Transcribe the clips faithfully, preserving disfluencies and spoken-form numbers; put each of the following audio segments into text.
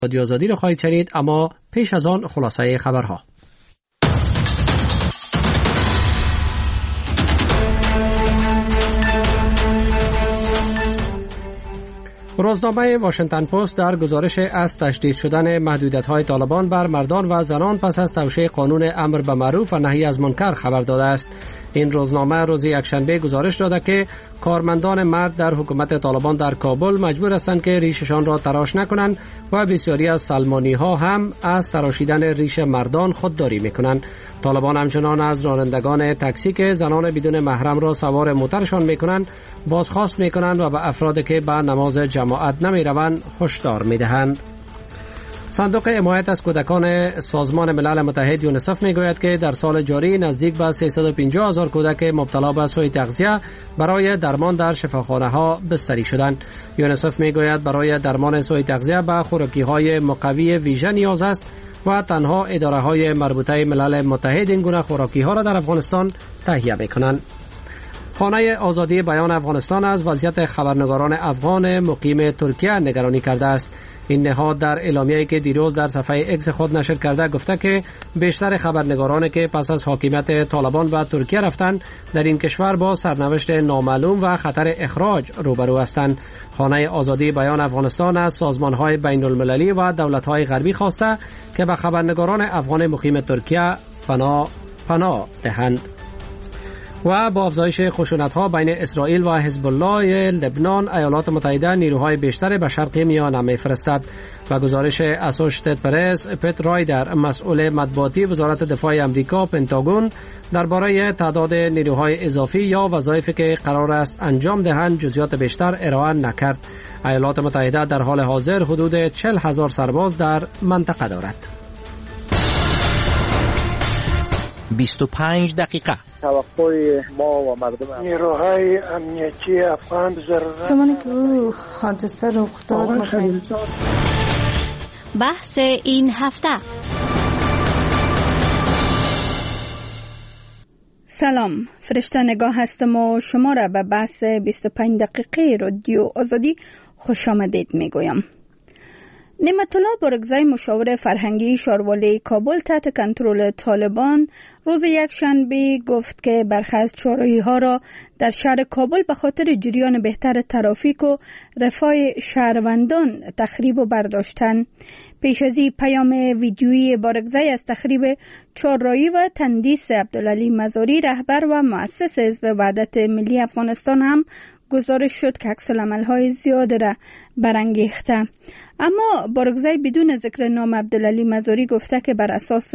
رادیو آزادی را خواهید شنید، اما پیش از آن خلاصه خبرها. روزنامه واشنگتن پست در گزارش از تشدید شدن محدودیت‌های طالبان بر مردان و زنان پس از توشیح قانون امر به معروف و نهی از منکر خبر داده است. این روزنامه روز یکشنبه گزارش داده که کارمندان مرد در حکومت طالبان در کابل مجبور هستند که ریششان را تراش نکنند و بسیاری از سلمانی ها هم از تراشیدن ریش مردان خودداری میکنند. طالبان همچنان از رانندگان تاکسی که زنان بدون محرم را سوار موترشان میکنند بازخواست میکنند و به افرادی که به نماز جماعت نمیروند هشدار میدهند. صندوق حمایت از کودکان سازمان ملل متحد یونیسف میگوید که در سال جاری نزدیک به سیصد و پنجاه هزار کودک مبتلا به سوء تغذیه برای درمان در شفاخانه ها بستری شدند. یونیسف میگوید برای درمان سوء تغذیه به خوراکی های مقوی ویژه نیاز است و تنها اداره های مربوطه ملل متحد این گونه خوراکی ها را در افغانستان تهیه میکنند. خانه آزادی بیان افغانستان از وضعیت خبرنگاران افغان مقیم ترکیه نگرانی کرده است. این نهاد در اعلامیه‌ای که دیروز در صفحه اکس خود نشر کرده گفته که بیشتر خبرنگارانی که پس از حاکمیت طالبان به ترکیه رفتند در این کشور با سرنوشت نامعلوم و خطر اخراج روبرو هستند. خانه آزادی بیان افغانستان از سازمان‌های بین‌المللی و دولت‌های غربی خواسته که به خبرنگاران افغان مقیم ترکیه پناه پناه دهند. و با افزایش خشونت‌ها بین اسرائیل و حزب الله لبنان، ایالات متحده نیروهای بیشتر به شرق میانه می‌فرستد. و گزارش اسوشیتد پرس، پت رایدر، مسئول مطبوعاتی وزارت دفاع آمریکا پنتاگون درباره تعداد نیروهای اضافی یا وظایفی که قرار است انجام دهند جزئیات بیشتر ارائه نکرد. ایالات متحده در حال حاضر حدود چهل هزار سرباز در منطقه دارد. بیست و پنج دقیقه توقع ما و مردم نیروهای امنیتی افغان ضرورت زمانی که او حادثه رخ داد. بحث این هفته. سلام، فرشته نگاه هستم و شما را به بحث بیست و پنج دقیقه رادیو آزادی خوش آمدید می گویم. نعمت الله بارگزای مشاور فرهنگی شاروالی کابل تحت کنترل طالبان روز یکشنبه گفت که برخی از چهارراهی ها را در شهر کابل به خاطر جریان بهتر ترافیک و رفاه شهروندان تخریب و برداشتن. پیش از این پیام ویدیویی بارگزای از تخریب چهارراهی و تندیس عبدالعلی مزاری رهبر و مؤسس حزب وحدت ملی افغانستان هم گزارش شد که عکس‌العمل‌های زیاد را برانگیخته. اما بارگزای بدون ذکر نام عبدالعلی مزاری گفته که بر اساس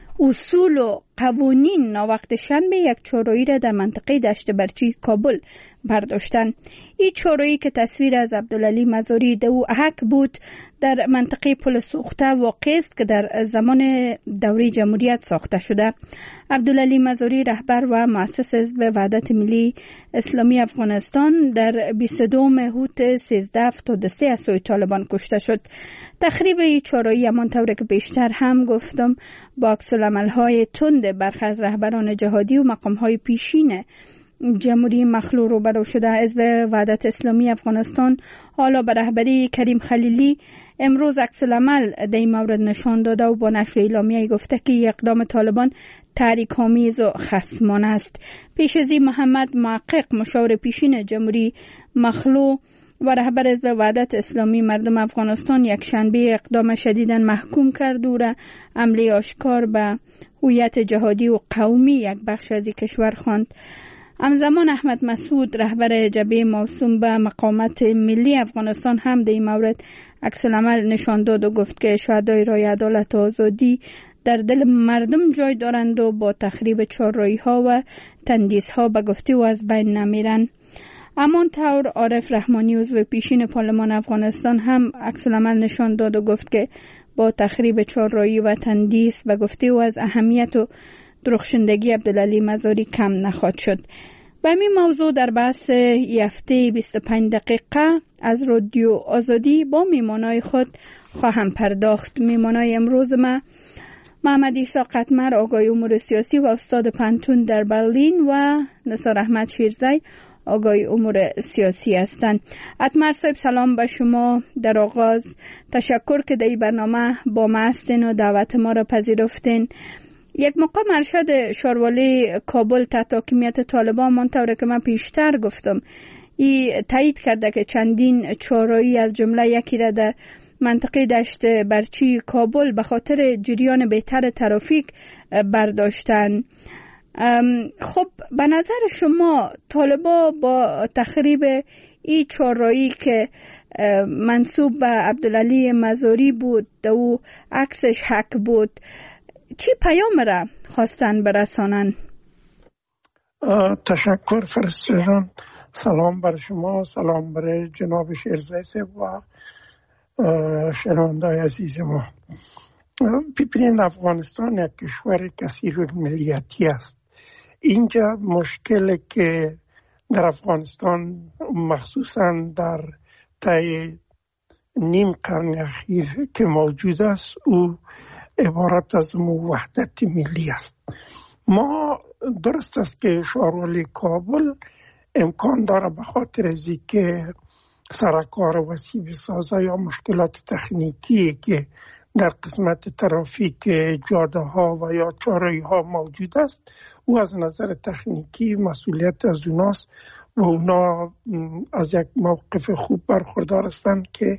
اصول و قوانین ناوقت شنبه یک چهارراهی را در منطقه دشت برچی کابل برداشتن. این چهارراهی که تصویر از عبدالعلی مزاری دو احک بود در منطقه پل سوخته واقع است که در زمان دوره جمهوریت ساخته شده. عبدالعلی مزاری رهبر و مؤسس حزب وحدت ملی اسلامی افغانستان در بیست و دو مهر سیزده هفتاد و سه از سوی طالبان کشته شد. تخریب این چهارراهی همانطور که بیشتر هم گفتم با عکس‌العمل‌های تند برخی از رهبران جهادی و مقام‌های پیشین جمهوری مخلوع روبرو شده. حزب وحدت اسلامی افغانستان حالا به رهبری کریم خلیلی امروز عکس‌العمل در این مورد نشان داده و با نشر اعلامیه‌ای گفته که اقدام طالبان تحریک‌آمیز و خصمانه است. پیش از این محمد محقق مشاور پیشین جمهوری مخلوع و رهبر حزب وحدت اسلامی مردم افغانستان یک شنبه اقدام شدیداً محکوم کرد و را حمله آشکار به هویت جهادی و قومی یک بخش از این کشور خواند. همزمان احمد مسعود رهبر جبهه موسوم به مقاومت ملی افغانستان هم در این مورد عکس‌العمل نشان داد و گفت که شهدای رای عدالت و آزادی در دل مردم جای دارند و با تخریب چهارراهی ها و تندیس ها به گفته و از بین نمیرند. همانطور عارف رحمانی عضو پیشین پارلمان افغانستان هم عکس‌العمل نشان داد و گفت که با تخریب چهارراهی و تندیس به گفته و از اهمیت و درخشندگی عبدالعلی مزاری کم نخواهد شد. به این موضوع در بحث هفته بیست و پنج دقیقه از رادیو آزادی با میمانای خود خواهم پرداخت. میمانای امروز ما محمد عیسی قطمر آقای امور سیاسی و استاد پنتون در برلین و نثار احمد شیرزی آگای امور سیاسی هستند. اتمر صاحب سلام به شما. در آغاز تشکر که در این برنامه با ما هستین و دعوت ما را پذیرفتین. یک مقام ارشد شاروالی کابل تحت حاکمیت طالبان منطوره که من پیشتر گفتم ای تایید کرده که چندین چهاررایی از جمله یکی را در منطقه دشت برچی کابل به خاطر جریان بهتر ترافیک برداشتن. خب به نظر شما طالبا با تخریب این چهاررایی که منسوب به عبدالعلی مزاری بود و عکسش حک بود چی پیام را خواستن برسانن؟ تشکر فرشته جان. سلام بر شما، سلام بر جناب شیرزای صاحب و شنونده‌های عزیز ما. ببینید افغانستان یک کشور کثیر الملیتی است. اینجا مشکلی که در افغانستان مخصوصا در طی نیم قرن اخیر که موجود است او عبارت از وحدت ملی است. ما درست است که شاروالی کابل امکان داره به خاطر از اینکه سرکار وسیع بسازه یا مشکلات تکنیکی که در قسمت ترافیک جاده ها و یا چهاررایی ها موجود است او از نظر تکنیکی مسئولیت از اوناست و اونا از یک موقف خوب برخوردار هستند که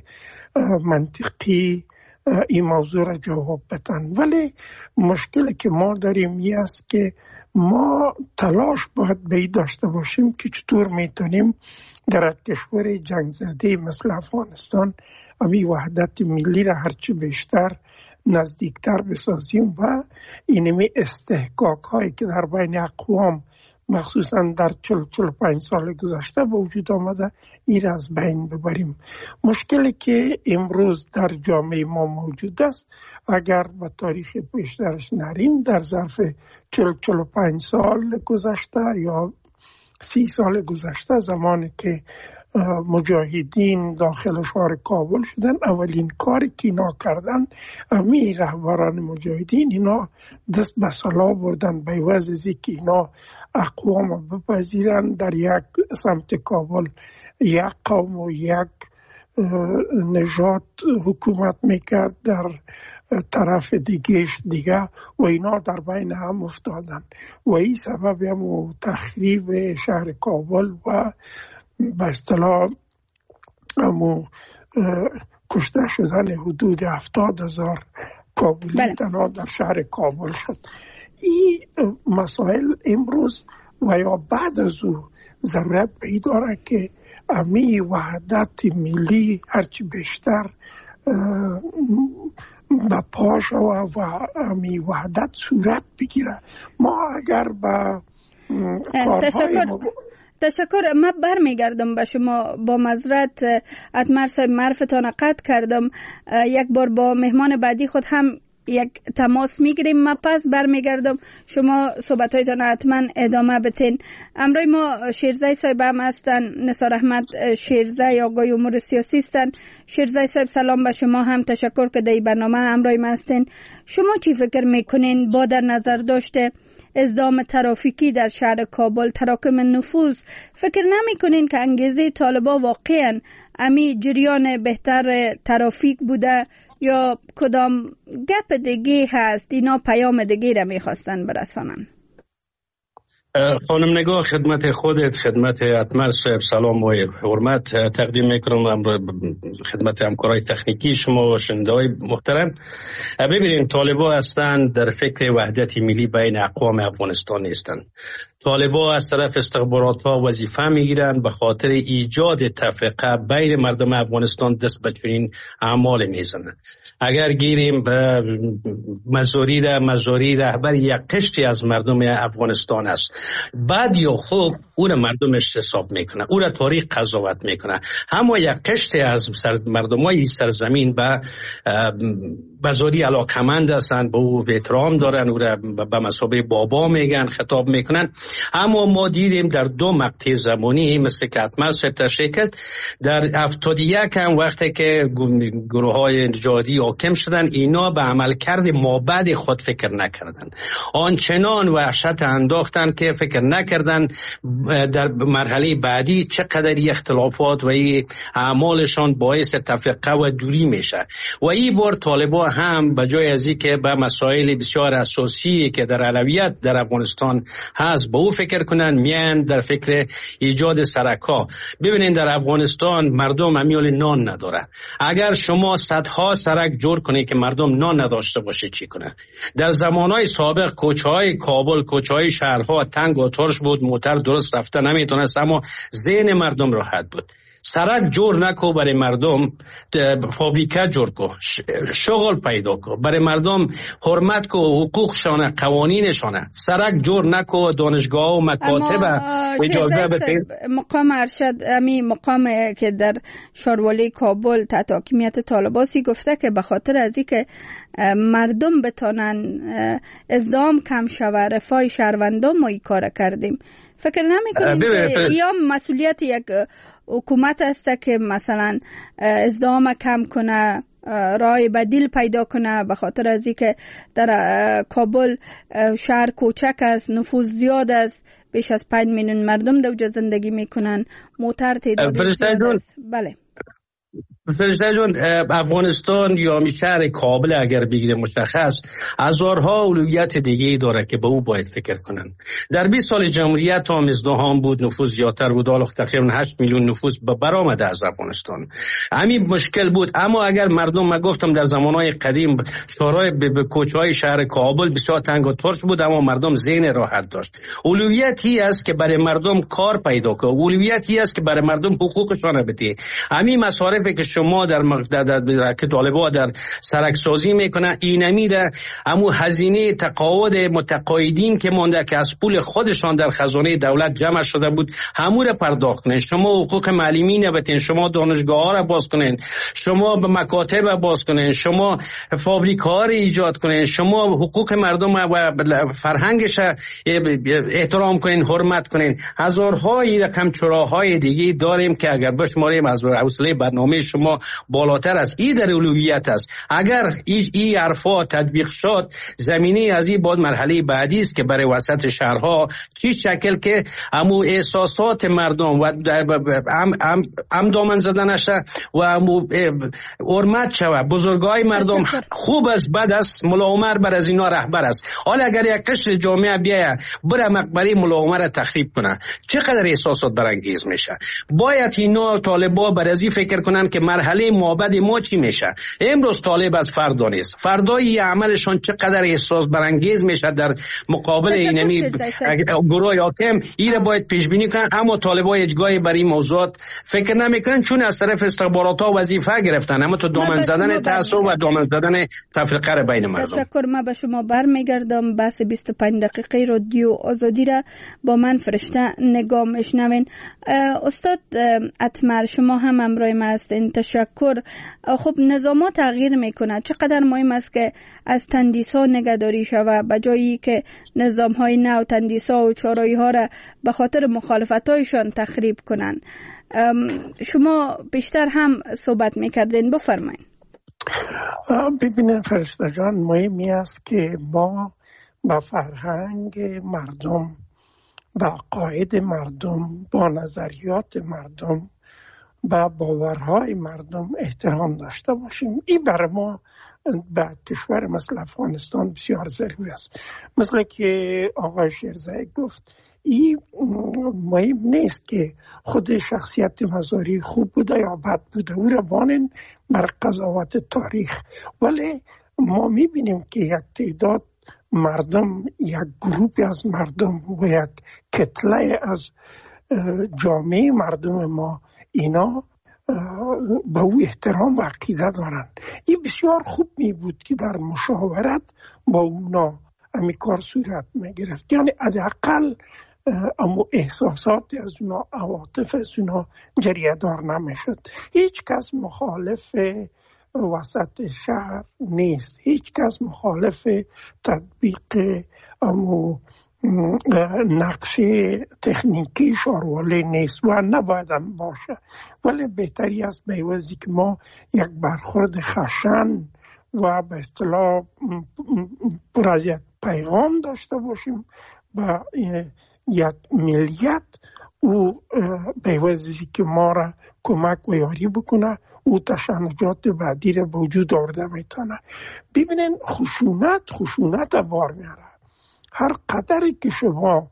منطقی این موضوع را جواب بدن. ولی مشکلی که ما داریم این است که ما تلاش باید به این داشته باشیم که چطور میتونیم در کشور جنگ زده مثل افغانستان امی وحدت ملی را هرچی بیشتر نزدیکتر بسازیم و اینمی استحقاق هایی که در بین اقوام مخصوصا در چل چل پنج سال گذشته به وجود آمده این را از بین ببریم. مشکلی که امروز در جامعه ما موجود است اگر به تاریخ بیشترش نریم در ظرف چل چل پنج سال گذشته یا سی سال گذشته زمانی که مجاهدین داخل شهر کابل شدن اولین کاری که اینا کردن امی رهبران مجاهدین اینا دست به صلاح بردن به عوض از اینکه اینا اقوام بپذیرن در یک سمت کابل یک قوم و یک نژاد حکومت میکرد در طرف دیگهش دیگه و اینا در بین هم افتادن و این سبب هم تخریب شهر کابل و به اصطلاح امو کشته شدن حدود هفتاد هزار کابلی تنها در شهر کابل شد. این مسائل امروز و یا بعد از او ضرورت به این داره که امی وحدت ملی هرچی بیشتر به پاش و امی وحدت صورت بگیره. ما اگر به کارهای تشکر. من برمیگردم به شما با معذرت اتمر صاحب معرفتان قطع کردم. یک بار با مهمان بعدی خود هم یک تماس میگیریم. من پس برمیگردم شما صحبتایتان حتما ادامه بتین. امروی ما شیرزای صاحب هم هستن، نثار احمد شیرزای آگای امور سیاسی هستن. شیرزای صاحب سلام به شما، هم تشکر که در برنامه امروی ما هستین. شما چی فکر میکنین با در نظر داشته ازدحام ترافیکی در شهر کابل، تراکم نفوذ، فکر نمی کنین که انگیزه طالبا واقعا امی جریان بهتر ترافیک بوده یا کدام گپ دیگه هست اینا پیام دیگه را میخواستن برسانن؟ خانم نگاه، خدمت خودت، خدمت اتمر صاحب سلام و حرمت تقدیم میکنم، خدمت همکارای تکنیکی شما و شنونده‌های محترم. ببینید طالبا هستند در فکر وحدت ملی بین اقوام افغانستان نیستند. طالبا از طرف استخبارات ها وظیفه میگیرند به خاطر ایجاد تفرقه بین مردم افغانستان دست به چنین اعمال میزنند. اگر گیریم به مزاری را مزاری رهبر یک قشری از مردم افغانستان است، بعد یا خوب او را مردمش حساب میکنه، او را تاریخ قضاوت میکنه. اما یک قشری از مردمای سرزمین به مزاری علاقمند هستند، به او احترام دارن، او را به مثابه بابا میگن، خطاب میکنن. اما ما دیدیم در دو مقطع زمانی مثل که اتمر صاحب تشریح کرد، در هفتاد و یک هم وقتی که گروه های نژادی حاکم شدن، اینا به عملکرد مابعد خود فکر نکردن، آنچنان وحشت انداختن که دیگه فکر نکردن در مرحله بعدی چقدر اختلافات و این اعمالشان باعث تفرقه و دوری میشه. و این بار طالبان هم به جای از اینکه به مسائل بسیار اساسی که در اولویت در افغانستان هست به او فکر کنن، میان در فکر ایجاد سرک‌ها. ببینید در افغانستان مردم امیال نان نداره. اگر شما صدها سرک جور کنید که مردم نان نداشته باشه چی کنه؟ در زمانهای سابق کوچه‌های کابل، کوچه‌های شهرها تنگ و ترش بود، موتر درست رفته نمیتونست، اما ذهن مردم راحت بود. سرک جور نکو برای مردم، فابریکه جور کو، شغل پیدا کو برای مردم، حرمت کو حقوقشانه، قوانینشانه. سرک جور نکو، دانشگاه و مکاتب اجازه بده. مقام ارشد امی مقام که در شاروالی کابل تحت حاکمیت طالباسی گفته که به خاطر از اینکه مردم بتونن ازدحام کم شوه، رفاه شهروندان ما این کار کردیم. فکر نمی‌کنید که یا مسئولیت یک حکومت است که مثلا ازدحام کم کنه، راه بدیل پیدا کنه؟ به خاطر از اینکه در کابل شهر کوچک است، نفوذ زیاد است، بیش از پنج میلیون مردم در اونجا زندگی میکنن، موتر تعداد زیاد است. بله فرشته جون، افغانستان یا می شهر کابل اگر بگیریم مشخص هزارها اولویت دیگه داره که به او باید فکر کنن. در بیست سال جمهوریت هم ازدحام بود، نفوذ زیادتر بود، حالا تقریبا هشت میلیون نفوذ برآمده از افغانستان. همین مشکل بود. اما اگر مردم، ما گفتم در زمانهای قدیم شهرهای به کوچه‌های شهر کابل بسیار تنگ و ترش بود، اما مردم ذهن راحت داشت. اولویتی است که برای مردم کار پیدا کنه، اولویتی است که برای مردم حقوقشون بده. همین مصارفی که شما در در, در, در که طالبا در سرک سازی میکنه، این میره امو هزینه تقاعد متقاعدین که مونده که از پول خودشان در خزانه دولت جمع شده بود همو را پرداخت کنین. شما حقوق معلمین بتین، شما دانشگاه ها را باز کنین، شما به مکاتب باز کنین، شما فابریکه ها را ایجاد کنین، شما حقوق مردم و فرهنگش احترام کنین، حرمت کنین. هزارهای رقم چراهای دیگه داریم که اگر بشماریم از حوصله برنامه شما بالاتر است. این در اولویت است. اگر این ای حرفا تطبیق شد، زمینه از این بعد مرحله بعدی است که برای وسط شهرها چی شکل که امو احساسات مردم و ام ام ام دامن زدنش و امو حرمت شود. بزرگای مردم خوب است، بد است، ملا عمر بر از اینا رهبر است. حالا اگر یک قشر جامعه بیاید بره مقبره ملا عمر را تخریب کنه، چقدر احساسات برانگیز میشه. باید اینا طالبا بر از این فکر کنن که مرحله مابد ما چی میشه. امروز طالب از فردا نیست، فردای عملشان چقدر احساس برانگیز میشه در مقابل اینمی گروه حاکم. این را باید پیش بینی کنن. اما طالبا هیچگاهی بر این موضوعات فکر نمیکنن، چون از طرف استخبارات ها وظیفه گرفتن، اما تو دامن زدن تعصب و دامن زدن تفرقه را بین مردم. تشکر. ما به شما برمیگردم. بحث بیست و پنج دقیقه رادیو آزادی را با من فرشته نگاه میشنوین. استاد اتمر، شما هم همراه ما هستین. تشکر. خب نظام ها تغییر میکنه. چقدر مهم است که از تندیس ها نگهداری شود به جایی که نظام های نو تندیس ها و چارایی ها را به خاطر مخالفت هایشان تخریب کنن. شما بیشتر هم صحبت میکردین، بفرمایید. ببینید فرشته جان، مهمی است که ما با فرهنگ مردم، با عقاید مردم، با نظریات مردم، با باورهای مردم احترام داشته باشیم. این برای ما به کشور مثل افغانستان بسیار ضروری است. مثل که آقای شیرزایی گفت، این مهم نیست که خود شخصیت مزاری خوب بوده یا بد بوده، او را بانن بر قضاوت تاریخ. ولی ما میبینیم که یک تعداد مردم، یک گروهی از مردم و یک کتله از جامعه مردم ما، اینا به او احترام و عقیده دارن. این بسیار خوب می بود که در مشاورت با اونا امی کار صورت می گرفت. یعنی حداقل اما احساسات از اونا، عواطف از اونا جریه دار نمی شد. هیچ کس مخالف وسط شهر نیست، هیچ کس مخالف تطبیق امو نقش تکنیکی شاروالی نیست و نباید هم باشه. ولی بهتری است به عوضی که ما یک برخورد خشن و به اصطلاح پر از یک پیغام داشته باشیم و یک ملیت او بیوزی که ما را کمک و یاری بکنه، او تشنجات بعدی را به وجود آورده میتونه. ببینین خشونت خشونت بار میاره. هر قدری که شما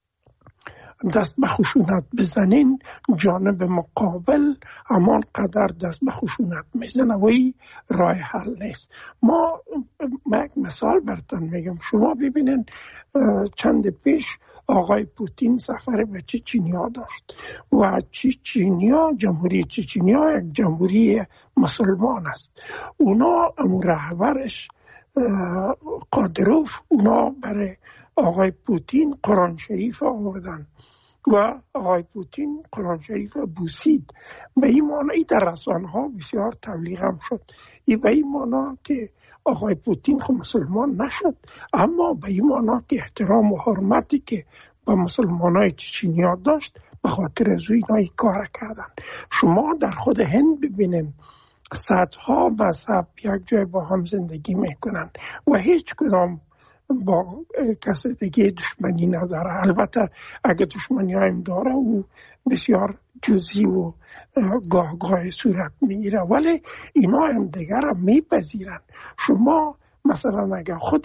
دست به خشونت بزنین، جانب مقابل همان قدر دست به خشونت میزنه و این راه حل نیست. ما ما یک مثال براتون میگم. شما ببینین چند پیش آقای پوتین سفر به چچنیا داشت و چچنیا، جمهوری چچنیا یک جمهوری مسلمان است. اونا امو رهبرش قادروف اونا برای آقای پوتین قرآن شریف آوردن و آقای پوتین قرآن شریف بوسید. به این معنی در رسانه ها بسیار تبلیغ هم شد. این به این معنی که آقای پوتین خود مسلمان نشد، اما به این معنی که احترام و حرمتی که با مسلمان های چچنیا داشت به خاطر از اینا کار کردن. شما در خود هند ببینین صدها مذهب یک جای با هم زندگی میکنن و هیچ کدام با کسی دیگه دشمنی نداره. البته اگه دشمنی هایم داره و بسیار جزئی و گاه گاه صورت میگیره، ولی اینا هم دیگر هم میپذیرن. شما مثلا اگه خود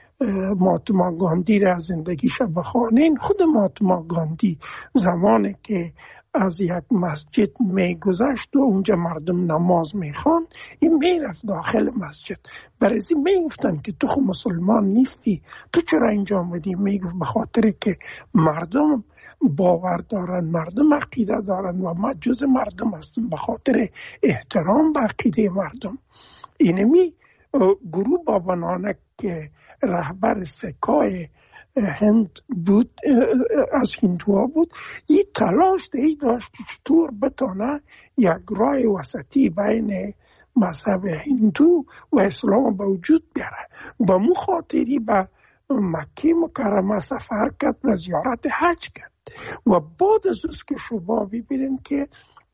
مهاتما گاندی را از زندگیش بخوانین، خود مهاتما گاندی زمانی که از یک مسجد میگذشت و اونجا مردم نماز میخوان، این میرفت داخل مسجد، برای میگفتن که تو خود مسلمان نیستی، تو چرا اینجا آمدی؟ میگفت به خاطر که مردم باور دارن، مردم عقیده دارن و ما جز مردم هستیم، به خاطر احترام به عقیده مردم. اینمی گروه بابا نانک که رهبر سکای هند بود، از هندوها بود، این تلاش دی داشت که چطور بتانه یک راه وسطی بین مذهب هندو و اسلام به وجود بیاره. با مو خاطری به مکه مکرمه سفر کرد و زیارت حج کرد و بعد از از که شما ببینین که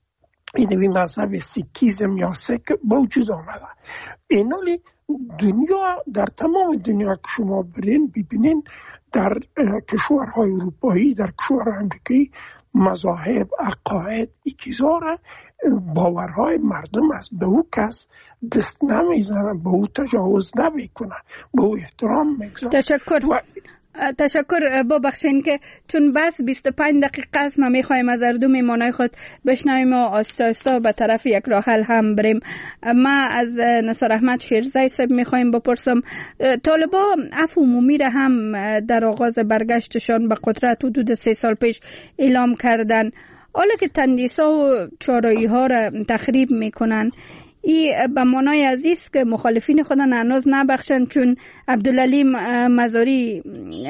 اینوی مذهب سیکیزم یا سک به وجود آمده. اینالی دنیا، در تمام دنیا که شما برین ببینین، در کشورهای اروپایی، در کشورهای امریکایی، مذاهب، عقاید، این چیزها را باورهای مردم است. به او کس دست نمیزنه، به او تجاوز نمیکنه، به او احترام میگذاره. تشکر و... تشکر. ببخشین که چون بس بیست و پنج دقیقه است، ما میخوایم از اردو میمانای خود بشنویم و آستا آستا به طرف یک راه حل هم بریم. ما از نصار احمد شیرزی صاحب میخوایم بپرسم، طالبا عفو عمومی را هم در آغاز برگشتشان به قدرت حدود سه سال پیش اعلام کردن، حالا که تندیسا و چارایی ها را تخریب میکنن، ای به معنای عزیز که مخالفین خودن هنوز نبخشن، چون عبدالعلی مزاری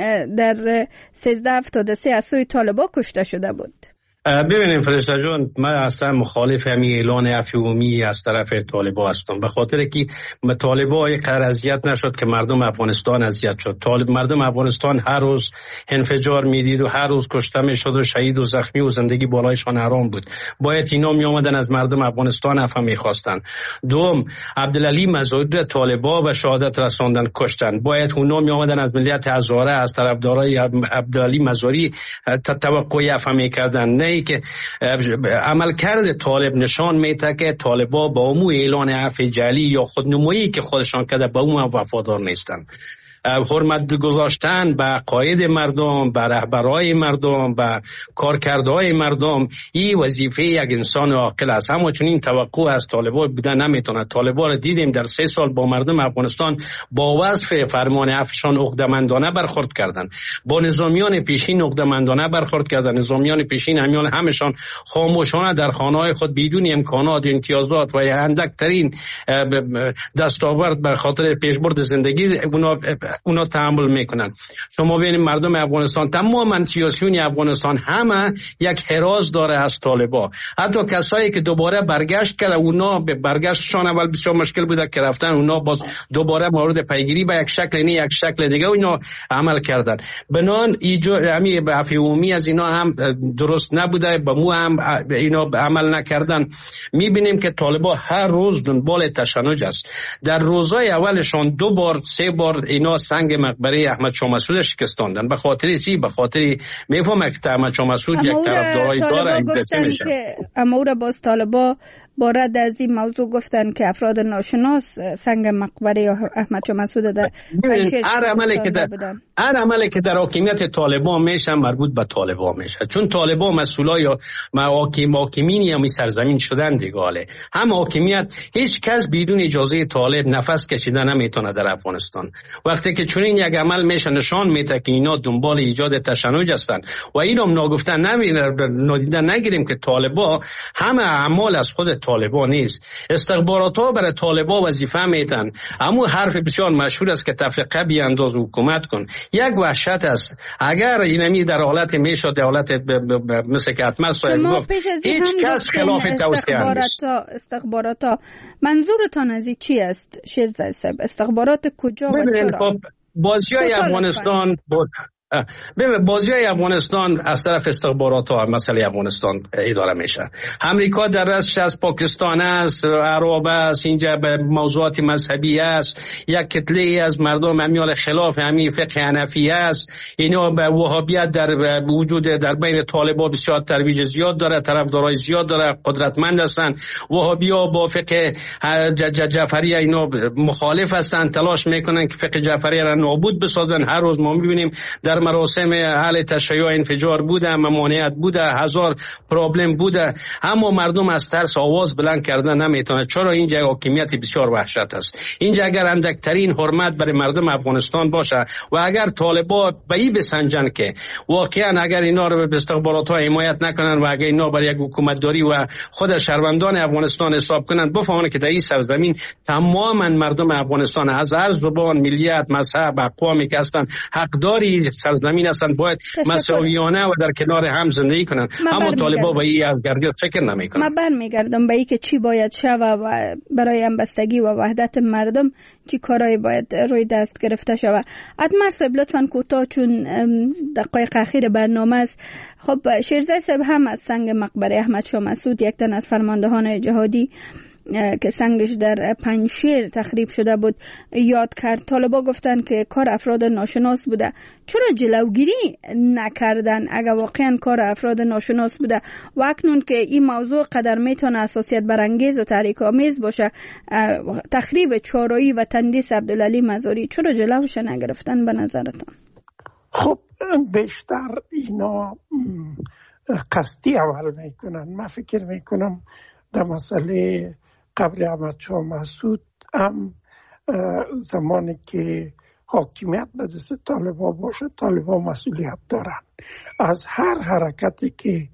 در سیزده هفتاد و سه از سوی طالبا کشته شده بود. ببینیم فرشته جان، من اصلا مخالف همین اعلان عفو عمومی از طرف طالبا هستم، به خاطر که طالبا یک قدر اذیت نشد که مردم افغانستان اذیت شد. طالب مردم افغانستان هر روز انفجار میدید و هر روز کشته میشد و شهید و زخمی و زندگی بالایشان حرام بود. باید اینا می آمدن از مردم افغانستان عفو میخواستن. دوم، عبدالعلی مزاری طالبا به شهادت رساندن، کشتن. باید اونا می آمدن از ملیت هزاره، از طرفدارای عبدالعلی مزاری توقع عفو میکردن، نه که عملکرد طالب نشان میده که طالبا با امو اعلان عفو جعلی یا خودنمایی که خودشان کرده با امو وفادار نیستن. حرمت گذاشتن به عقاید مردم، به رهبرای مردم، به کارکردهای مردم، این وظیفه یک انسان عاقل است. اما چون این توقع از طالبان بوده نمیتونه. طالبان را دیدیم در سه سال با مردم افغانستان با وصف فرمان عفوشان عقده‌مندانه برخورد کردند، با نظامیان پیشین عقده‌مندانه برخورد کردند. نظامیان پیشین همیان همشان خاموشانه در خانه‌های خود بدون امکانات، امتیازات و اندکترین دستاورد به خاطر پیشبرد زندگی اونا اونا تحمل میکنن. شما ببینید مردم افغانستان، تمام سیاسیون افغانستان همه یک حراس داره از طالبا. حتی کسایی که دوباره برگشت کردن، اونا به برگشتشان اول بسیار مشکل بوده که رفتن، اونا باز دوباره مورد پیگیری به یک شکل نه یک شکل دیگه اینا عمل کردن. بنان همین به عفو عمومی از اینا هم درست نبوده، به مو هم اینا عمل نکردن. میبینیم که طالبا هر روز دنبال تشنج است. در روزهای اولشان دو بار سه بار اینا سنگ مقبره احمد شاه مسعود شکستاندن. به خاطر چی؟ به خاطر میفهمه که احمد شاه مسعود یک طرفدارای داره ایزته میشه. اما او را باز طالبا با رد از این موضوع گفتن که افراد ناشناس سنگ مقبره احمد شاه مسعود در هر عملی که در هر عملی که در حاکمیت طالبان میشه مربوط به طالبان میشه، چون طالبان مسئولای یا حاکم حاکمینی هم سرزمین شدن دیگه. هم حاکمیت هیچ کس بدون اجازه طالب نفس کشیدن نمیتونه در افغانستان. وقتی که چنین یک عمل میشه نشان میده که اینا دنبال ایجاد تشنج هستند و اینا هم ناگفتن نادیده نگیریم که طالبان همه اعمال از خود طالبان نیست. استخبارات ها برای طالبان وظیفه میدن. اما حرف بسیار مشهور است که تفرقه بیانداز حکومت کن. یک وحشت است. اگر اینمی در حالت میشد در حالت مثل که اتمر صاحب گفت هیچ کس خلاف توصیه نیست. استخبارات ها منظورتان از چی است شیرزای صاحب؟ استخبارات کجا و چرا؟ بازیای افغانستان بود. ببین بازیای افغانستان از طرف استخبارات ها مسئله افغانستان اداره میشه. امریکا در رأسش از پاکستان است، عرب است، اینجا به موضوعات مذهبی است، یک کتله از مردم امیال خلاف همین فقه حنفی است. اینا به وهابیت در وجود در بین طالبان بسیار ترویج زیاد داره، طرفدارای زیاد داره، قدرتمند هستند. وهابیا با فقه جعفری اینا مخالف هستند، تلاش میکنن که فقه جعفری را نابود بسازن. هر روز ما میبینیم در مراسم اهل تشیع انفجار بوده، ممانعت بوده، هزار پرابلم بوده، اما مردم از ترس آواز بلند کردن نمیتونه. چرا؟ اینجا حاکمیت بسیار وحشت است. اینجا اگر اندکترین حرمت برای مردم افغانستان باشه و اگر طالبان به این بسنجن که واقعا اگر اینا رو به استخبارات ها حمایت نکنن و اگر اینا برای یک حکومتداری و خود شهروندان افغانستان حساب کنن، بفهمن که در این سرزمین تماما مردم افغانستان از هر زبان، ملیت، مذهب، اقوامی که هستن حقداری سرزمین هستند، باید مساویانه و در کنار هم زندگی کنند. اما طالبان با این از گردیات فکر نمی کنند. من برمیگردم به این که چی باید شوه و برای همبستگی و وحدت مردم چی کارایی باید روی دست گرفته شوه. ادمر صاحب لطفاً کوتاه، چون دقایق اخیر برنامه است. خب شیرزای صاحب هم از سنگ مقبره احمد شاه مسعود، یک تن از فرماندهان جهادی که سنگش در پنجشیر تخریب شده بود، یاد کرد. طالبا گفتن که کار افراد ناشناس بوده. چرا جلوگیری نکردن اگر واقعا کار افراد ناشناس بوده و اکنون که این موضوع قدر میتونه حساسیت برانگیز و تحریک آمیز باشه، تخریب چهاررایی و تندیس عبدالعلی مزاری، چرا جلوش نگرفتن به نظرتان؟ خب بیشتر اینا قصدی عمل میکنن. من فکر میکنم در مسئله قبر احمد شاه مسعود هم زمانی که حاکمیت به دست طالبان باشه، طالبان مسئولیت دارن. از هر حرکتی که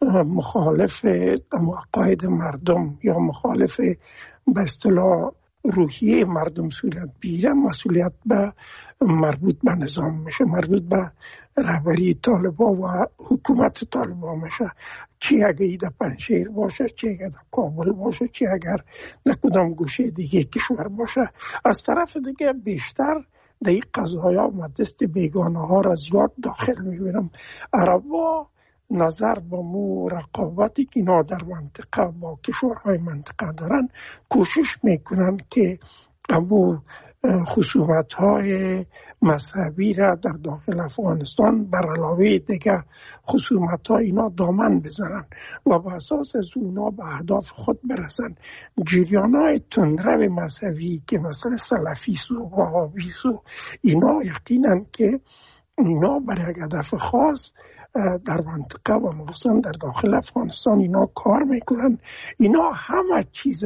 مخالف عقاید مردم یا مخالف به اصطلاح روحیه مردم صورت بگیره، مسئولیت به مربوط به نظام میشه، مربوط به رهبری طالبان و حکومت طالبان میشه. چی اگر در پنجشیر باشه، چی اگر در کابل باشه، چی اگر در کدام گوشه دیگه کشور باشه. از طرف دیگه بیشتر در این قضاهای ها و دست بیگانه ها را زیاد داخل میبینم. عربا نظر با مو رقابتی که اینا در منطقه با کشورهای منطقه دارن، کوشش میکنن که امو خصومت های مذهبی را در داخل افغانستان بر علاوه دیگه خصومت ها اینا دامن بزنن و به اساس از اونا به اهداف خود برسن. جریان های تندرو مذهبی که مثل سلفیست و وهابیست و اینا، یقینا که اینا برای هدف خاص در منطقه و مخصوصا در داخل افغانستان اینا کار میکنن. اینا همه چیز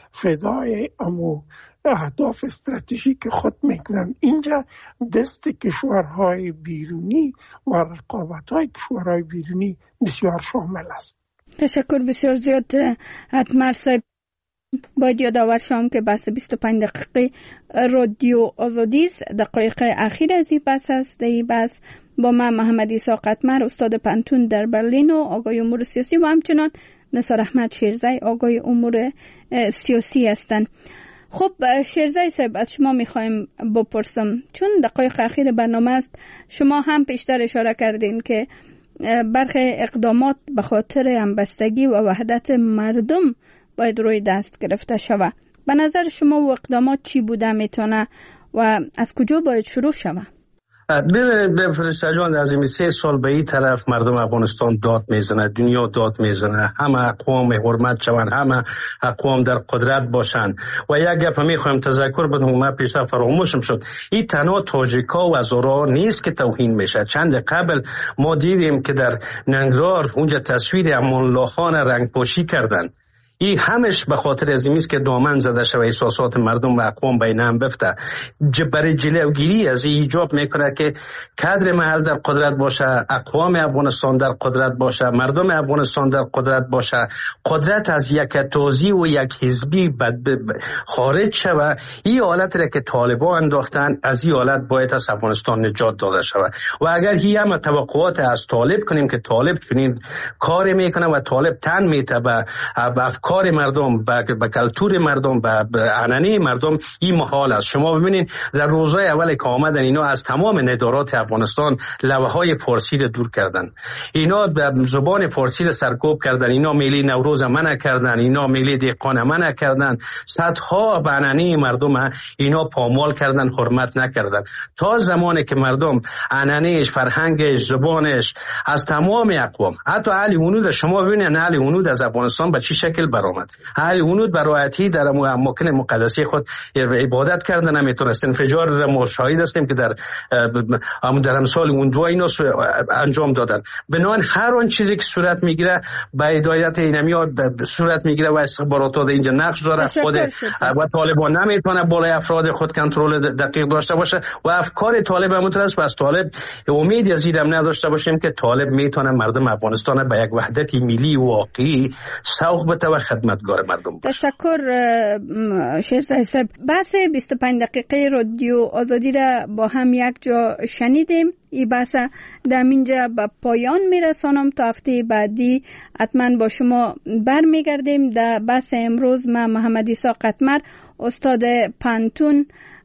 فدای امو اهداف استراتژیک خود میکنن. اینجا دست کشورهای بیرونی و رقابت‌های کشورهای بیرونی بسیار شامل است. تشکر بسیار زیاد ادمر صاحب. باید یادآور شم که بحث بیست و پنج دقیقه رادیو آزادی است. دقایق اخیر از این بحث است. این بحث با من محمد اسحاق اتمر، استاد پنتون در برلین و آگاه امور سیاسی، و همچنان نثار احمد شیرزای، آگاه امور سیاسی هستند. خب شیرزای صاحب، از شما میخوایم بپرسم، چون دقایق اخیر برنامه است، شما هم پیشتر اشاره کردین که برخی اقدامات به خاطر همبستگی و وحدت مردم باید روی دست گرفته شود. به نظر شما و اقدامات چی بوده میتونه و از کجا باید شروع شود؟ ببینید به فرشته جان، از این سه سال به این طرف مردم افغانستان داد میزنه، دنیا داد میزنه، همه اقوام حرمت شوند، همه اقوام در قدرت باشند. و یک گپ میخوایم تذکر بدم، من پیشتر فراموشم شد، این تنها تاجیکا و هزارا نیست که توهین میشه. چند قبل ما دیدیم که در ننگرهار اونجا تصویر امان الله خان رنگ پوشی کردن. این همش به خاطر از این است که دامن زده شده احساسات مردم و اقوام بین هم بفته. برای جلوگیری از این ایجاب میکنه که کادر محل در قدرت باشه، اقوام افغانستان در قدرت باشه، مردم افغانستان در قدرت باشه، قدرت از یک توزیع و یک حزبی خارج شوه. این حالت را که طالبان انداختن، از این حالت باید از افغانستان نجات داده شود. و اگر هی هم توقعات از طالب کنیم که طالب چنین کار میکنه و طالب تن میته به کار مردم، به کلتور مردم، به عنعنه مردم، این محال است. شما ببینید در روزهای اول که آمدن اینا از تمام ندارات افغانستان لوحه های فارسی را دور کردن، اینا به زبان فارسی را سرکوب کردن، اینا ملی نوروز منع کردن، اینا ملی دهقان منع کردن، صدها به عنعنه مردم اینا پامال کردن، حرمت نکردن. تا زمانی که مردم عنعنهش، فرهنگش، زبانش از تمام اقوام، حتی اهل هنود، شما ببینید اهل هنود از افغانستان به چه شکل برآمد. اهل هنود برایتی در اماکن مقدسی خود عبادت کردن، نمیتونست. انفجار را ما شاهد هستیم که در در امثال اون دو اینا انجام دادن. بنابراین هر آن چیزی که صورت میگیره به هدایت اینمیا صورت میگیره و استخبارات داده اینجا نقش داره. خود و طالبان نمیتونه بالای افراد خود کنترل دقیق داشته باشه و افکار طالب همونطور است. و از طالب امید از اینم نداشته باشیم که طالب میتونه مردم افغانستان به یک وحدت ملی واقعی سوق بده و خدمتگار مردم باشه. تشکر شیرزای صاحب. بحث بیست و پنج دقیقه رادیو آزادی را با هم یک جا شنیدیم. این بحث در اینجا به پایان میرسانم. تا هفته بعدی حتما با شما برمیگردیم. در بحث امروز من محمد عیسی قطمر، استاد پانتون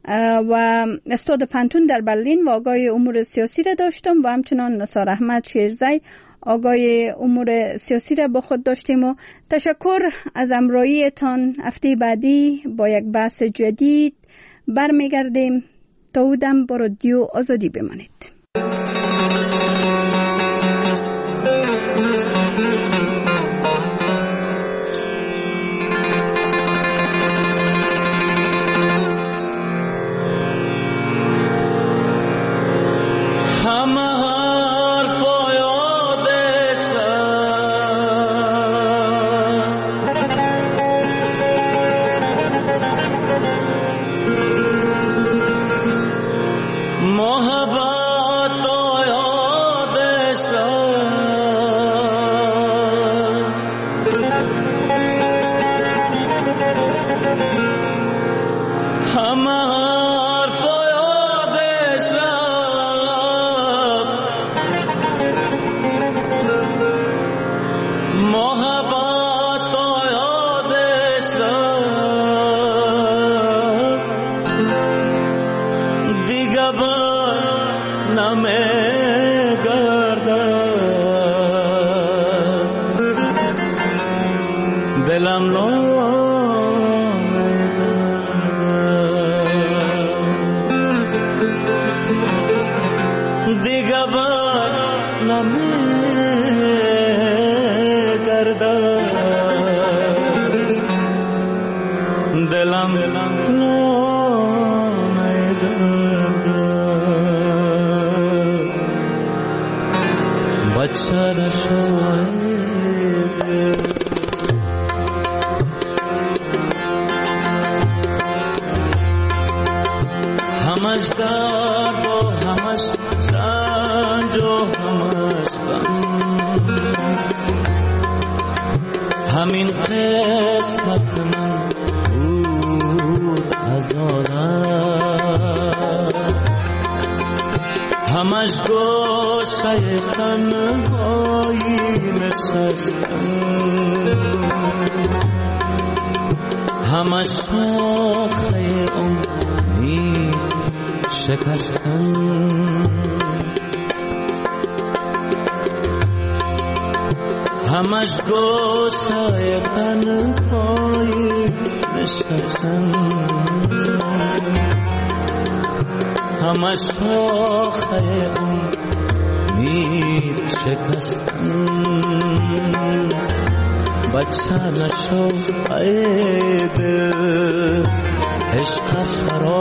و استاد پانتون در برلین و آقای امور سیاسی را داشتم و همچنان نثار احمد شیرزای آقای امور سیاسی را با خود داشتیم. و تشکر از همراهیتان. هفته بعدی با یک بحث جدید برمیگردیم. تا اودم با رادیو آزادی بمانید. همین قسمت من بود هزارم، همش گوشه تنهایی نشستم، همش شاخه امید شکستم، همش گوشه تنهایی نشستم. همه شاخه امید شکستن بچه نشو ای دل عشق فرا